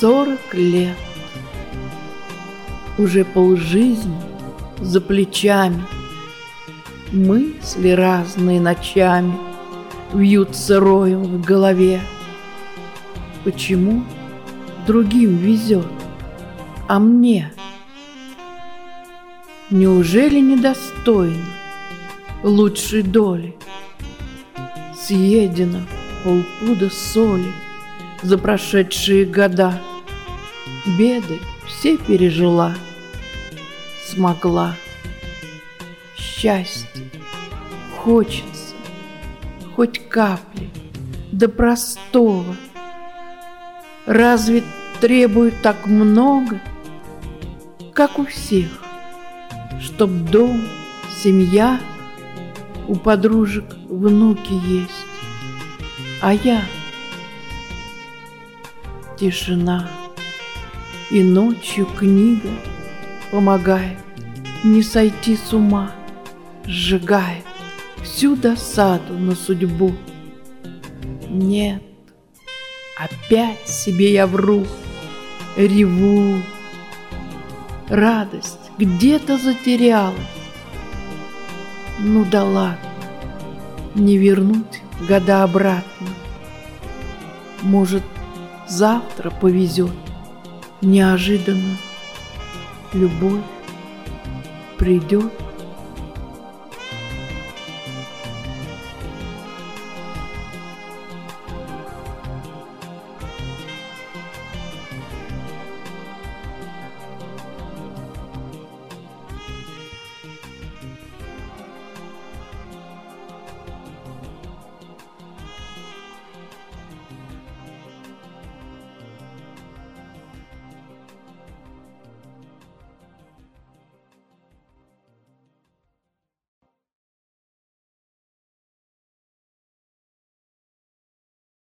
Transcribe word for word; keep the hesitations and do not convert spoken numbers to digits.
Сорок лет, уже полжизни за плечами, мысли разные ночами вьются роем в голове. Почему другим везет, а мне? Неужели недостойно лучшей доли? Съедено полпуда соли за прошедшие года. Беды все пережила, смогла. Счастье хочется, хоть капли, до простого. Разве требует так много, как у всех, чтоб дом, семья, у подружек внуки есть, а я тишина, и ночью книга помогает не сойти с ума, сжигает всю досаду на судьбу. Нет, опять себе я вру, реву. Радость где-то затерялась. Ну да ладно, не вернуть года обратно. Может, завтра повезет, неожиданно любовь придет.